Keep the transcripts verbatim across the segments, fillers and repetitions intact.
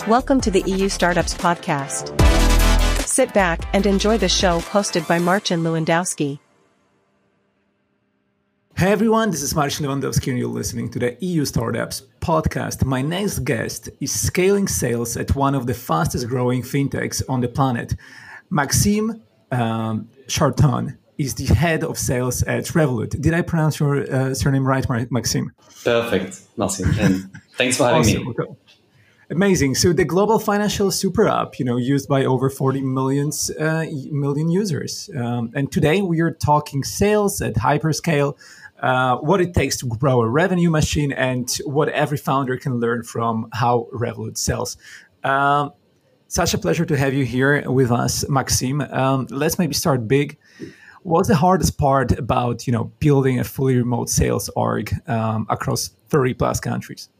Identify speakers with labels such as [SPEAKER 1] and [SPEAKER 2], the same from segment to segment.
[SPEAKER 1] Welcome to the E U Startups Podcast. Sit back and enjoy the show hosted by Marcin Lewandowski.
[SPEAKER 2] Hey everyone, this is Marcin Lewandowski and you're listening to the E U Startups Podcast. My next guest is scaling sales at one of the fastest growing fintechs on the planet. Maxime um, Charton is the head of sales at Revolut. Did I pronounce your uh, surname right, Maxime?
[SPEAKER 3] Perfect, Marcin, and thanks for having
[SPEAKER 2] awesome.
[SPEAKER 3] me.
[SPEAKER 2] Okay. Amazing. So the global financial super app, you know, used by over forty millions, uh, million users. Um, and today we are talking sales at hyperscale, uh, what it takes to grow a revenue machine, and what every founder can learn from how Revolut sells. Um, such a pleasure to have you here with us, Maxime. Um, let's maybe start big. What's the hardest part about, you know, building a fully remote sales org um, across thirty plus countries?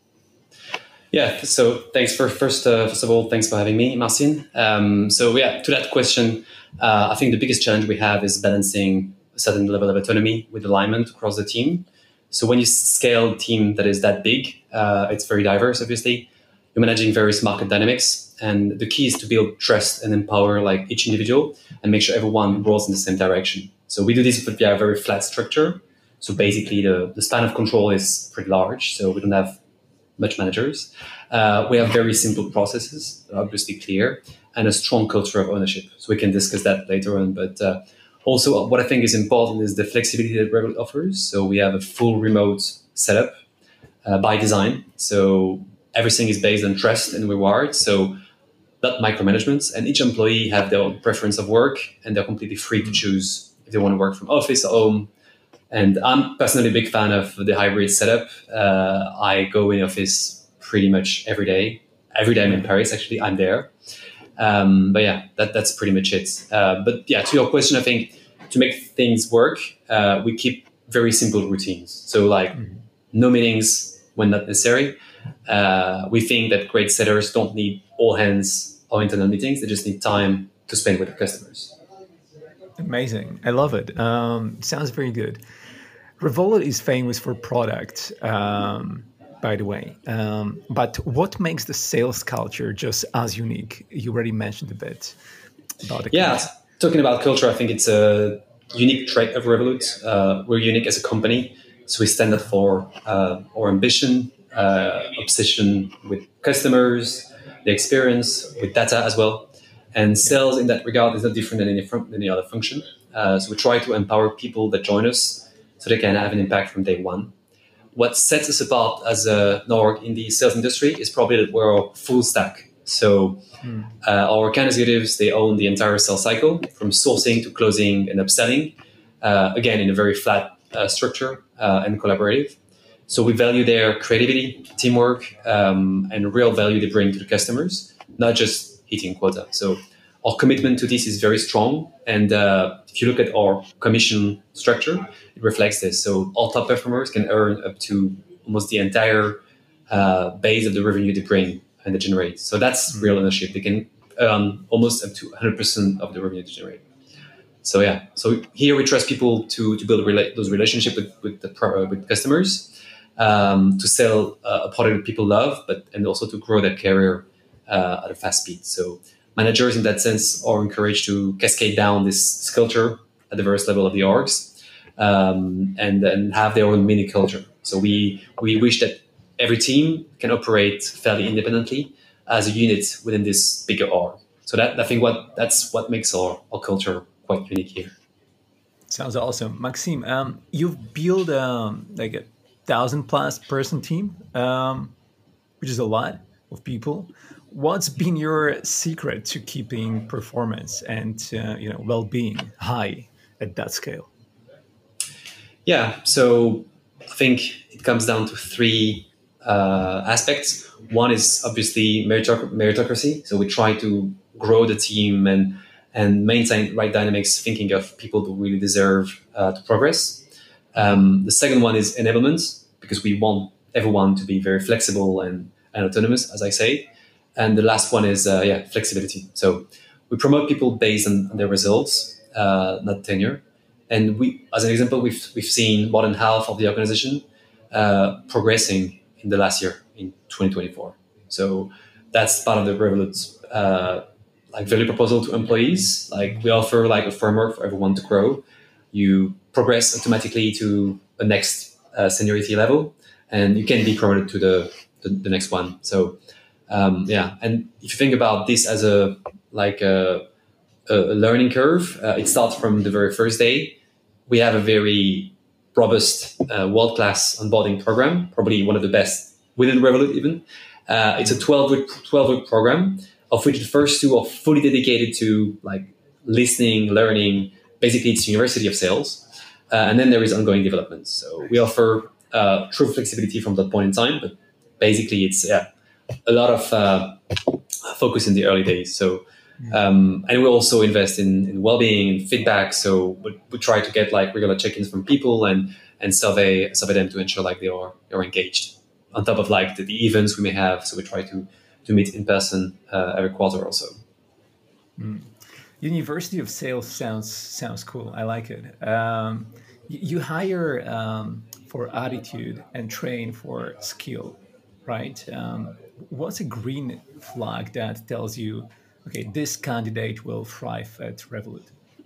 [SPEAKER 3] Yeah, so thanks for first, uh, first of all, thanks for having me, Marcin. Um, so yeah, to that question, uh, I think the biggest challenge we have is balancing a certain level of autonomy with alignment across the team. So when you scale a team that is that big, uh, it's very diverse, obviously. You're managing various market dynamics, and the key is to build trust and empower like each individual and make sure everyone rolls in the same direction. So we do this via a very flat structure. So basically the, the span of control is pretty large. So we don't have much managers. Uh, we have very simple processes, obviously clear, and a strong culture of ownership. So we can discuss that later on. But uh, also what I think is important is the flexibility that Revolut offers. So we have a full remote setup uh, by design. So everything is based on trust and reward. So not micromanagement, and each employee have their own preference of work, and they're completely free to choose if they want to work from office or home. And I'm personally a big fan of the hybrid setup. Uh, I go in office pretty much every day. Every day I'm in Paris, actually, I'm there. Um, but yeah, that, that's pretty much it. Uh, but yeah, to your question, I think to make things work, uh, we keep very simple routines. So like mm-hmm. no meetings when not necessary. Uh, we think that great sellers don't need all hands or internal meetings. They just need time to spend with their customers.
[SPEAKER 2] Amazing. I love it. Um, sounds very good. Revolut is famous for product, um, by the way. Um, but what makes the sales culture just as unique? You already mentioned a bit about it.
[SPEAKER 3] Yeah, talking about culture, I think it's a unique trait of Revolut. Uh, we're unique as a company. So we stand up for uh, our ambition, uh, obsession with customers, the experience, with data as well. And sales in that regard is not different than any, than any other function. Uh, so we try to empower people that join us so they can have an impact from day one. What sets us apart as a an org in the sales industry is probably that we're full stack. So mm. uh, our account executives, they own the entire sales cycle from sourcing to closing and upselling, uh, again, in a very flat uh, structure uh, and collaborative. So we value their creativity, teamwork, um, and real value they bring to the customers, not just hitting quota. So our commitment to this is very strong. And uh, if you look at our commission structure, it reflects this. So our top performers can earn up to almost the entire uh, base of the revenue they bring and they generate. So that's mm-hmm. real ownership. They can earn almost up to one hundred percent of the revenue they generate. So yeah, so here we trust people to, to build rela- those relationships with with, the pro- with customers, um, to sell uh, a product that people love, but and also to grow their career uh, at a fast speed. So managers in that sense are encouraged to cascade down this culture at the various level of the orgs, um, and then have their own mini culture. So we we wish that every team can operate fairly independently as a unit within this bigger org. So that I think what that's what makes our, our culture quite unique here.
[SPEAKER 2] Sounds awesome, Maxime. Um, you've built um, like a thousand plus person team, um, which is a lot of people. What's been your secret to keeping performance and uh, you know well-being high at that scale?
[SPEAKER 3] Yeah, so I think it comes down to three uh, aspects. One is obviously meritoc- meritocracy. So we try to grow the team and and maintain right dynamics, thinking of people who really deserve uh, to progress. Um, the second one is enablement, because we want everyone to be very flexible and, and autonomous, as I say. And the last one is, uh, yeah, flexibility. So we promote people based on, on their results, uh, not tenure. And we, as an example, we've we've seen more than half of the organization uh, progressing in the last year, in twenty twenty-four. So that's part of the Revolut uh, like value proposal to employees. Like we offer like a framework for everyone to grow. You progress automatically to the next uh, seniority level, and you can be promoted to the the, the next one. So um, yeah, and if you think about this as a like a, a learning curve, uh, it starts from the very first day. We have a very robust, uh, world-class onboarding program, probably one of the best within Revolut even. Uh, it's a twelve-week twelve-week program, of which the first two are fully dedicated to like listening, learning. Basically, it's University of Sales. Uh, and then there is ongoing development. So we offer uh, true flexibility from that point in time, but basically it's yeah, a lot of uh, focus in the early days. So um, and we also invest in, in well-being and feedback. So we, we try to get like regular check-ins from people and and survey survey them to ensure like they are they are engaged. On top of like the, the events we may have, so we try to to meet in person uh, every quarter or so.
[SPEAKER 2] Mm. University of Sales sounds sounds cool. I like it. Um, you, you hire um, for attitude and train for skill, right? Um, what's a green flag that tells you, okay, this candidate will thrive at Revolut?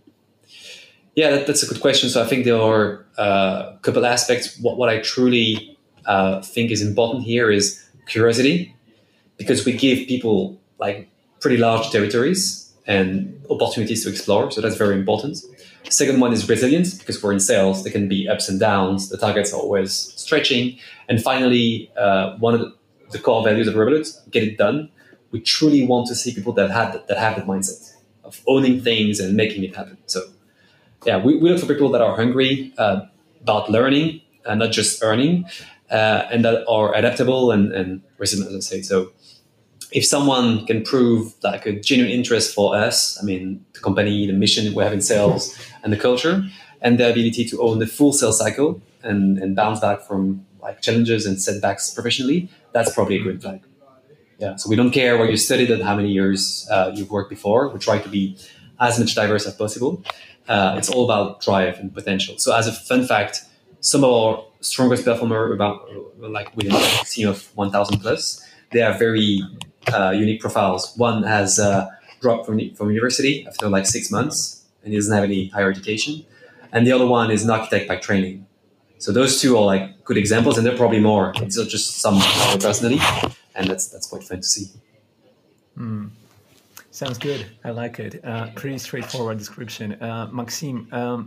[SPEAKER 3] Yeah, that, that's a good question. So I think there are uh, a couple aspects. What, what I truly uh, think is important here is curiosity, because we give people like pretty large territories and opportunities to explore. So that's very important. Second one is resilience, because we're in sales. There can be ups and downs. The targets are always stretching. And finally, uh, one of the, the core values of Revolut, get it done. We truly want to see people that have that, that have that mindset of owning things and making it happen. So yeah, we, we look for people that are hungry uh, about learning and not just earning, uh, and that are adaptable and, and resilient, as I say. So if someone can prove like a genuine interest for us, I mean, the company, the mission we have in sales and the culture, and the ability to own the full sales cycle and, and bounce back from like challenges and setbacks professionally, that's probably a green flag. Yeah. So we don't care where you studied and how many years uh, you've worked before. We try to be as much diverse as possible. Uh, it's all about drive and potential. So as a fun fact, some of our strongest performer about like within a team of one thousand plus, they are very uh, unique profiles. One has uh, dropped from, from university after like six months and he doesn't have any higher education. And the other one is an architect by training. So those two are like good examples, and there are probably more. It's not just some personally, and that's that's quite fun to see.
[SPEAKER 2] Mm. Sounds good. I like it. Uh, pretty straightforward description. Uh, Maxime, um,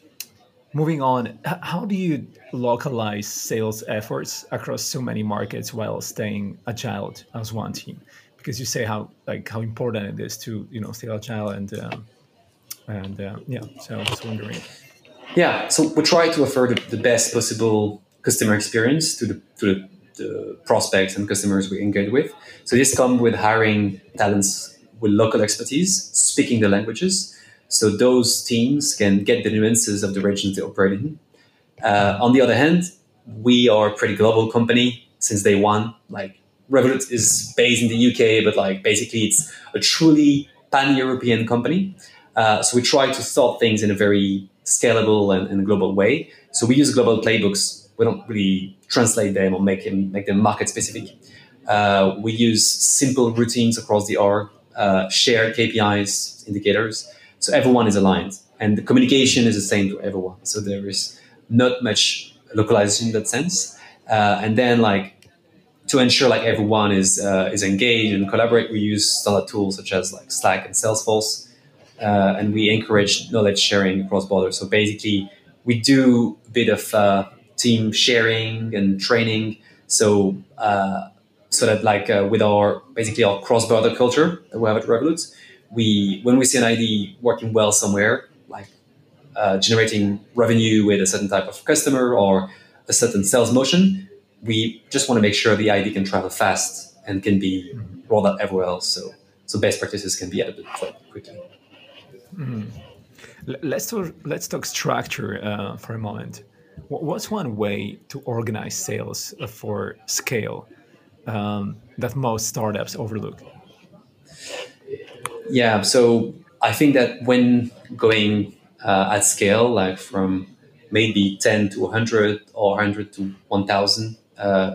[SPEAKER 2] moving on, how do you localize sales efforts across so many markets while staying agile as one team? Because you say how like how important it is to you know stay agile and um, and uh, yeah. So I was wondering.
[SPEAKER 3] Yeah, so we try to offer the, the best possible customer experience to the to the, the prospects and customers we engage with. So this comes with hiring talents with local expertise, speaking the languages, so those teams can get the nuances of the regions they operate in. Uh, on the other hand, we are a pretty global company since day one. Like Revolut is based in the U K, but like basically it's a truly pan-European company. Uh, so we try to sort things in a very scalable and, and global way. So we use global playbooks. We don't really translate them or make them make them market specific. Uh, we use simple routines across the org, uh, share K P Is, indicators. So everyone is aligned, and the communication is the same to everyone. So there is not much localization in that sense. Uh, and then like to ensure like everyone is uh, is engaged and collaborate, we use standard tools such as like Slack and Salesforce. Uh, and we encourage knowledge sharing across borders. So basically, we do a bit of uh, team sharing and training. So uh, so that like uh, with our basically our cross-border culture that we have at Revolut, we when we see an I D working well somewhere, like uh, generating revenue with a certain type of customer or a certain sales motion, we just want to make sure the I D can travel fast and can be rolled out everywhere else. So so best practices can be adapted quite quickly.
[SPEAKER 2] Mm-hmm. Let's talk, let's talk structure uh, for a moment. What's one way to organize sales for scale um, that most startups overlook?
[SPEAKER 3] Yeah, so I think that when going uh, at scale, like from maybe ten to one hundred or one hundred to one thousand, uh,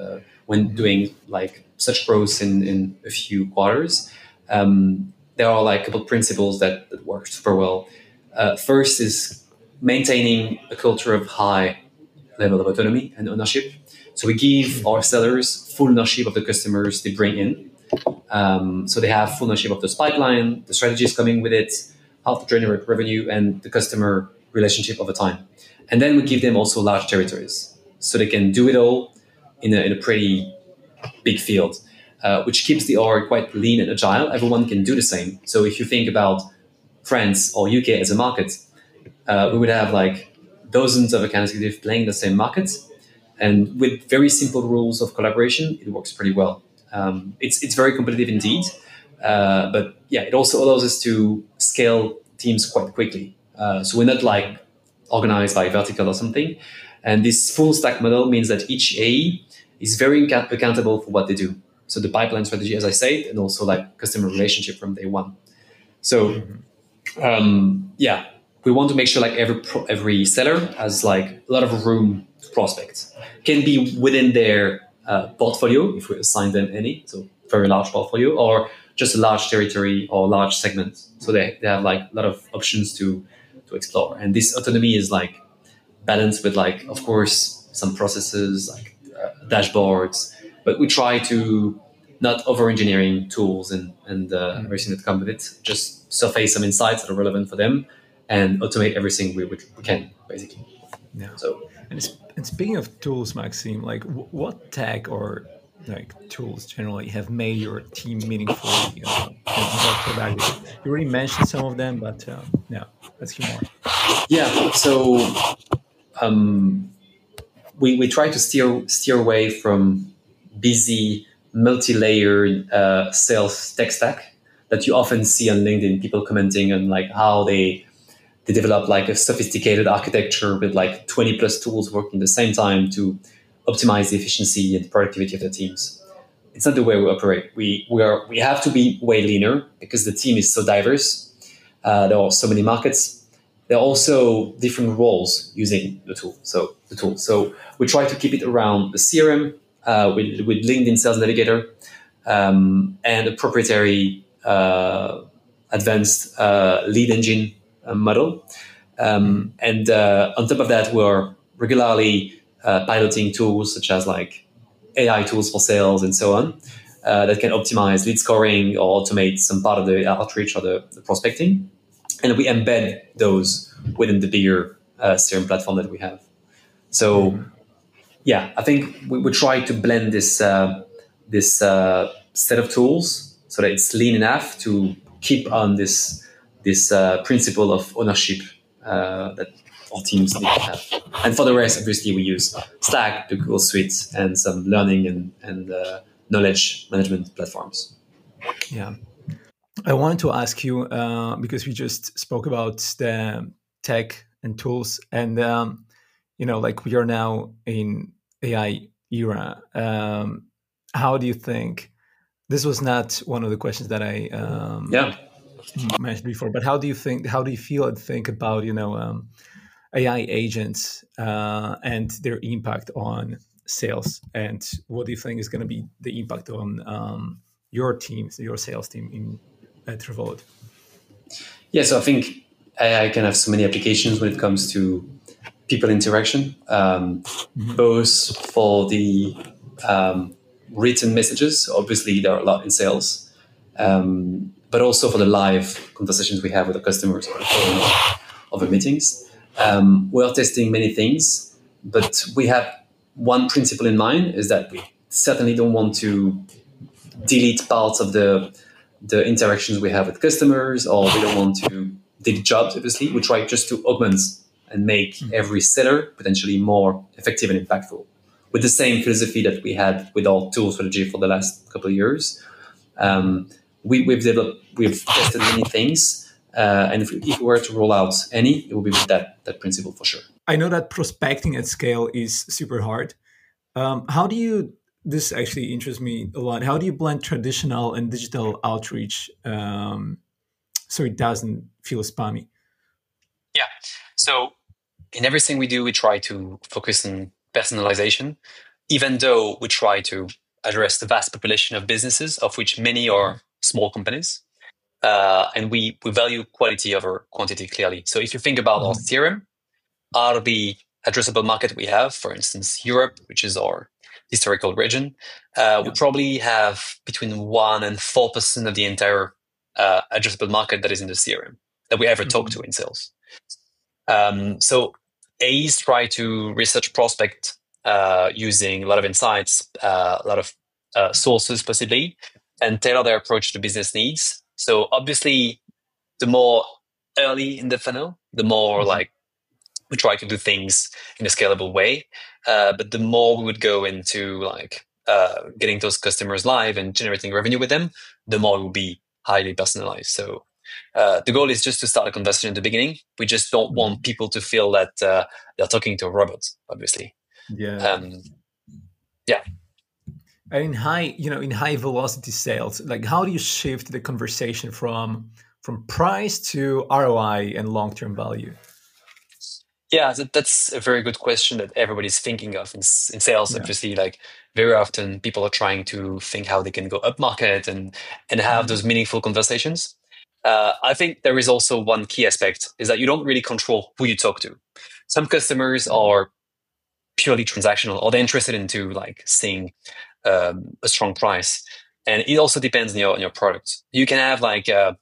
[SPEAKER 3] when doing like such growth in, in a few quarters, um, there are like a couple of principles that, that work super well. Uh, first is maintaining a culture of high level of autonomy and ownership. So we give our sellers full ownership of the customers they bring in. Um, so they have full ownership of this pipeline, the strategies coming with it, how to generate revenue, and the customer relationship over time. And then we give them also large territories, so they can do it all in a, in a pretty big field, uh, which keeps the org quite lean and agile. Everyone can do the same. So if you think about France or U K as a market, uh, we would have like dozens of account executives playing the same market. And with very simple rules of collaboration, it works pretty well. Um, it's it's very competitive indeed, uh, but yeah, it also allows us to scale teams quite quickly. Uh, so we're not like organized by vertical or something. And this full stack model means that each A E is very account- accountable for what they do. So the pipeline strategy, as I said, and also like customer relationship from day one. So um, yeah, we want to make sure like every pro- every seller has like a lot of room to prospect. Can be within their uh, portfolio if we assign them any, so very large portfolio, or just a large territory or large segment. So they, they have like a lot of options to to explore. And this autonomy is like balanced with like, of course, some processes like uh, dashboards, but we try to not over engineering tools and and uh, everything that comes with it. Just surface some insights that are relevant for them and automate everything we, we can, basically.
[SPEAKER 2] Yeah.
[SPEAKER 3] So,
[SPEAKER 2] and, it's, and speaking of tools, Maxime, like w- what tech or like tools generally have made your team meaningfully, you know, and more productive? You already mentioned some of them, but uh, yeah, let's hear more.
[SPEAKER 3] Yeah. So um, we we try to steer steer away from busy multi-layered uh, sales tech stack that you often see on LinkedIn. People commenting on like how they they develop like a sophisticated architecture with like twenty plus tools working at the same time to optimize the efficiency and productivity of their teams. It's not the way we operate. We we are we have to be way leaner because the team is so diverse. Uh, there are so many markets. There are also different roles using the tool. So the tool. So we try to keep it around the C R M uh, with with LinkedIn Sales Navigator um, and a proprietary uh, advanced uh, lead engine uh, model. Um, and uh, on top of that, we're regularly uh, piloting tools such as like A I tools for sales and so on uh, that can optimize lead scoring or automate some part of the outreach or the, the prospecting. And we embed those within the bigger uh, C R M platform that we have. So, mm-hmm. yeah, I think we, we try to blend this uh, this uh, set of tools so that it's lean enough to keep on this this uh, principle of ownership uh, that our teams need to have. And for the rest, obviously, we use Slack, the Google Suite, and some learning and, and uh, knowledge management platforms.
[SPEAKER 2] Yeah. I wanted to ask you, uh, because we just spoke about the tech and tools, and, um, you know, like we are now in A I era. Um, how do you think, this was not one of the questions that I um,
[SPEAKER 3] yeah.
[SPEAKER 2] mentioned before, but how do you think, how do you feel and think about, you know, um, A I agents uh, and their impact on sales? And what do you think is going to be the impact on um, your teams, your sales team in at Revolut?
[SPEAKER 3] Yeah, so I think A I can have so many applications when it comes to people interaction, um, mm-hmm. both for the um, written messages. Obviously, there are a lot in sales, um, but also for the live conversations we have with the customers or over meetings. Um, we're testing many things, but we have one principle in mind, is that we certainly don't want to delete parts of the the interactions we have with customers, or we don't want to delete jobs, obviously. We try just to augment and make mm-hmm. every seller potentially more effective and impactful, with the same philosophy that we had with our tool strategy for the last couple of years. Um, we, we've developed, we've tested many things, uh, and if, if we were to roll out any, it would be with that, that principle for sure.
[SPEAKER 2] I know that prospecting at scale is super hard. Um, how do you, this actually interests me a lot, how do you blend traditional and digital outreach um, so it doesn't feel spammy?
[SPEAKER 3] Yeah. So in everything we do, we try to focus on personalization. even though we try to address the vast population of businesses, of which many are small companies, uh, and we, we value quality over quantity clearly. So if you think about mm-hmm. our C R M, out of the addressable market we have, for instance, Europe, which is our historical region, uh, yeah. we probably have between one and four percent of the entire uh, addressable market that is in the C R M that we ever mm-hmm. talk to in sales. Um, so A's try to research prospect uh, using a lot of insights, uh, a lot of uh, sources possibly, and tailor their approach to business needs. So obviously, the more early in the funnel, the more mm-hmm. like we try to do things in a scalable way. Uh, but the more we would go into like uh, getting those customers live and generating revenue with them, the more it will be highly personalized. So uh, the goal is just to start a conversation at the beginning. We just don't mm-hmm. want people to feel that uh, they're talking to a robot, obviously.
[SPEAKER 2] Yeah.
[SPEAKER 3] Um, yeah.
[SPEAKER 2] And in high, you know, in high velocity sales, like how do you shift the conversation from from price to R O I and long-term value?
[SPEAKER 3] Yeah, that, that's a very good question that everybody's thinking of in, in sales. Yeah. Obviously, like very often people are trying to think how they can go up market and, and have mm-hmm. those meaningful conversations. Uh, I think there is also one key aspect is that you don't really control who you talk to. Some customers are purely transactional, or they're interested into like seeing um, a strong price. And it also depends on your, on your product. You can have like a,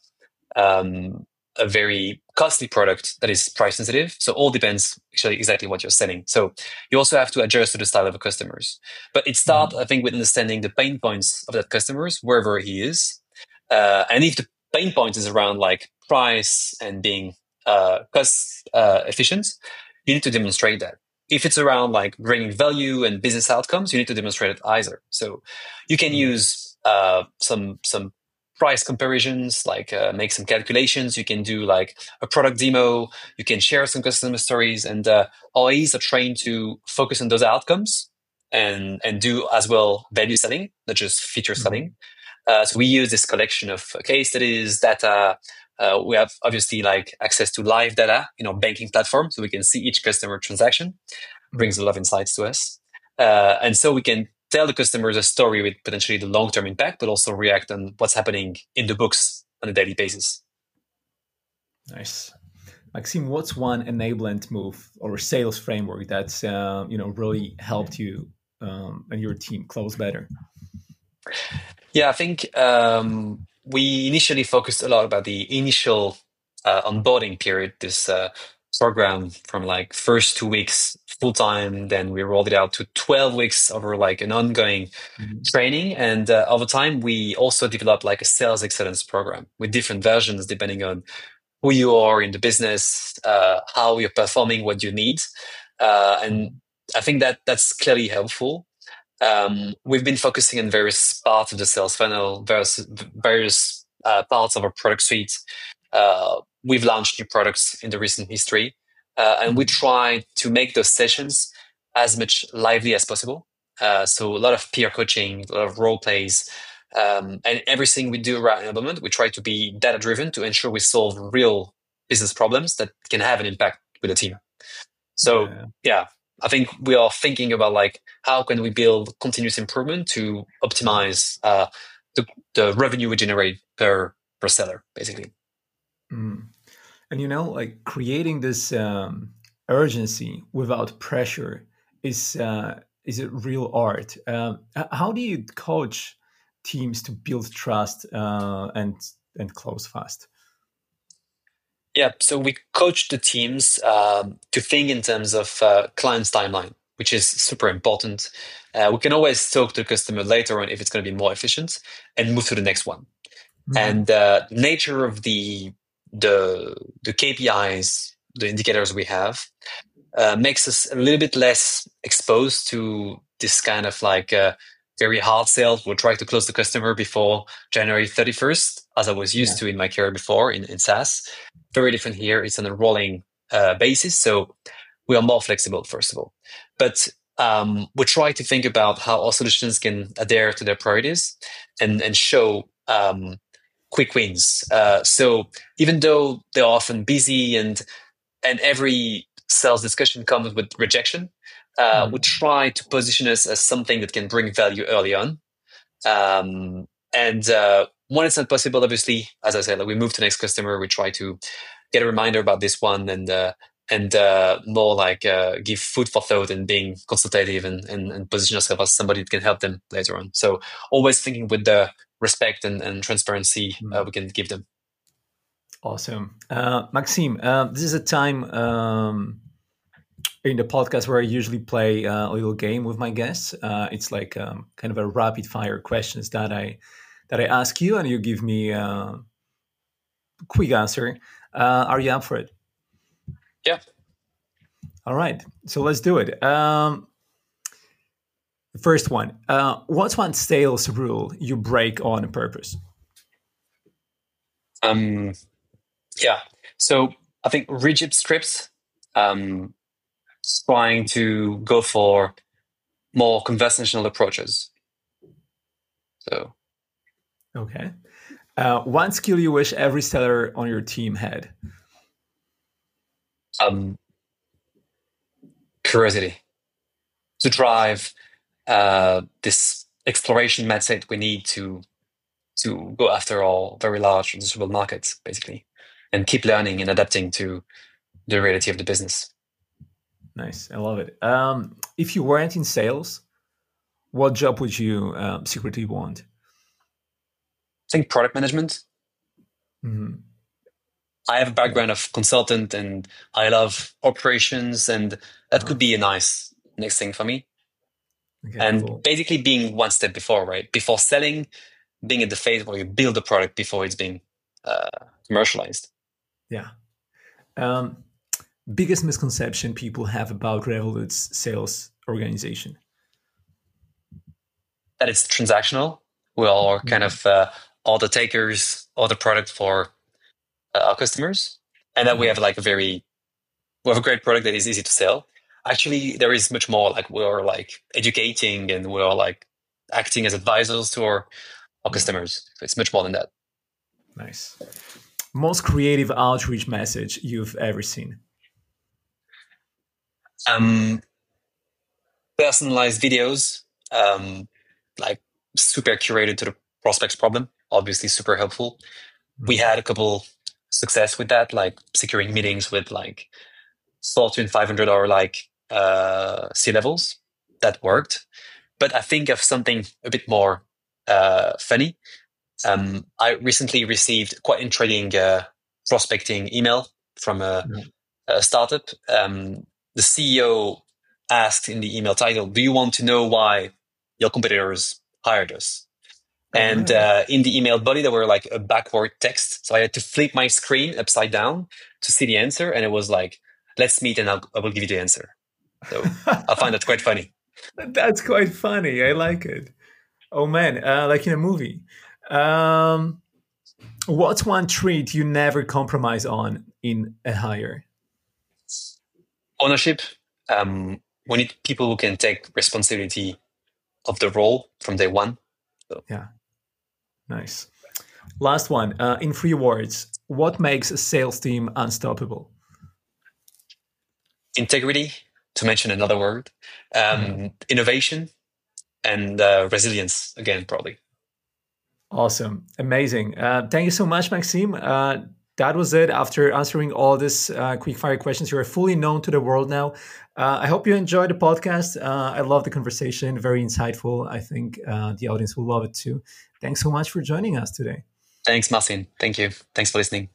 [SPEAKER 3] um, a very costly product that is price sensitive. So all depends actually exactly what you're selling. So you also have to adjust to the style of the customers. But it starts, mm-hmm. I think, with understanding the pain points of that customers, wherever he is. Uh, and if the pain point is around like price and being uh, cost uh, efficient, you need to demonstrate that. If it's around like bringing value and business outcomes, you need to demonstrate it either. So you can mm-hmm. use uh, some some price comparisons, like uh, make some calculations. You can do like a product demo. You can share some customer stories, and uh, our A Es are trained to focus on those outcomes and and do as well value selling, not just feature selling. Uh, so we use this collection of case studies, data. Uh, we have obviously like access to live data in our banking platform, so we can see each customer transaction. Brings a lot of insights to us, uh, and so we can tell the customers a story with potentially the long-term impact, but also react on what's happening in the books on a daily basis.
[SPEAKER 2] Nice. Maxime, what's one enablement move or sales framework that's uh, you know really helped you um, and your team close better?
[SPEAKER 3] Yeah, I think um, we initially focused a lot about the initial uh, onboarding period, this uh, program from like first two weeks full-time, then we rolled it out to twelve weeks over like an ongoing mm-hmm. training. And uh, over time, we also developed like a sales excellence program with different versions depending on who you are in the business, uh, how you're performing, what you need. Uh, and I think that that's clearly helpful. Um, we've been focusing on various parts of the sales funnel, various, various uh, parts of our product suite. Uh, we've launched new products in the recent history. Uh, and we try to make those sessions as much lively as possible. Uh, so a lot of peer coaching, a lot of role plays, um, and everything we do around enablement, we try to be data driven to ensure we solve real business problems that can have an impact with the team. So yeah, yeah I think we are thinking about like how can we build continuous improvement to optimize uh, the, the revenue we generate per per seller, basically.
[SPEAKER 2] Mm. And, you know, like creating this um, urgency without pressure is uh, is a real art. Um, how do you coach teams to build trust uh, and and close fast?
[SPEAKER 3] Yeah, so we coach the teams um, to think in terms of uh, client's timeline, which is super important. Uh, we can always talk to the customer later on if it's going to be more efficient and move to the next one. Mm-hmm. And uh, nature of the the the K P Is, the indicators we have, uh, makes us a little bit less exposed to this kind of like uh, very hard sales. We'll try to close the customer before January thirty-first, as I was used yeah. to in my career before in, in SaaS. Very different here. It's on a rolling uh, basis. So we are more flexible, first of all. But um, we try to think about how our solutions can adhere to their priorities and, and show um, quick wins. Uh, so even though they're often busy and and every sales discussion comes with rejection, uh,
[SPEAKER 2] Mm.
[SPEAKER 3] we try to position us as something that can bring value early on. Um, and uh, when it's not possible, obviously, as I said, like we move to the next customer. We try to get a reminder about this one, and uh, and uh, more like uh, give food for thought and being consultative, and, and, and position yourself as somebody that can help them later on. So always thinking with the respect and, and transparency
[SPEAKER 2] Mm.
[SPEAKER 3] uh, we can give them.
[SPEAKER 2] Awesome. Uh, Maxime, uh, this is a time um, in the podcast where I usually play uh, a little game with my guests. Uh, it's like um, kind of a rapid fire questions that I that I ask you, and you give me a quick answer. Uh, are you up for it?
[SPEAKER 3] Yeah.
[SPEAKER 2] All right. So let's do it. Um, the first one. Uh, what's one sales rule you break on purpose?
[SPEAKER 3] Um, yeah. So I think rigid scripts, um, trying to go for more conversational approaches. So,
[SPEAKER 2] okay. Uh, one skill you wish every seller on your team had?
[SPEAKER 3] um, curiosity to drive uh, this exploration mindset we need to to go after all very large addressable markets, basically, and keep learning and adapting to the reality of the business.
[SPEAKER 2] Nice. I love it. Um, if you weren't in sales, what job would you um, secretly want?
[SPEAKER 3] I think product management.
[SPEAKER 2] Mm-hmm.
[SPEAKER 3] I have a background of consultant, and I love operations, and that
[SPEAKER 2] Uh-huh.
[SPEAKER 3] could be a nice next thing for me.
[SPEAKER 2] Okay,
[SPEAKER 3] and
[SPEAKER 2] cool.
[SPEAKER 3] basically being one step before, right? Before selling, being at the phase where you build the product before it's being uh, commercialized.
[SPEAKER 2] Yeah. Um, biggest misconception people have about Revolut's sales organization?
[SPEAKER 3] That it's transactional. We are kind of uh, order takers, order product for uh, our customers, and that we have like a very, we have a great product that is easy to sell. Actually, there is much more. Like we're like educating, and we're like acting as advisors to our, our customers. So it's much more than that.
[SPEAKER 2] Nice. Most creative outreach message you've ever seen?
[SPEAKER 3] Um, personalized videos, um, like super curated to the prospect's problem, obviously super helpful. Mm-hmm. We had a couple success with that, like securing meetings with like Fortune five hundred or like uh, C-levels. That worked. But I think of something a bit more uh, funny. Um, I recently received quite intriguing uh, prospecting email from a, mm-hmm. a startup. Um, the C E O asked in the email title, "Do you want to know why your competitors hired us?" Oh, and right. uh, in the email body, there were like a backward text. So I had to flip my screen upside down to see the answer. And it was like, "Let's meet and I'll, I will give you the answer." So I find that quite funny.
[SPEAKER 2] That's quite funny. I like it. Oh man, uh, like in a movie. Um, what's one trait you never compromise on in a hire?
[SPEAKER 3] Ownership. Um, we need people who can take responsibility of the role from day one. So.
[SPEAKER 2] Yeah, nice. Last one. Uh, in three words, what makes a sales team unstoppable?
[SPEAKER 3] Integrity, to mention another word. Um, mm-hmm. Innovation and uh, resilience, again, probably.
[SPEAKER 2] Awesome. Amazing. Uh, thank you so much, Maxime. Uh, that was it. After answering all these uh, quick fire questions, you are fully known to the world now. Uh, I hope you enjoyed the podcast. Uh, I love the conversation. Very insightful. I think uh, the audience will love it too. Thanks so much for joining us today.
[SPEAKER 3] Thanks, Marcin. Thank you. Thanks for listening.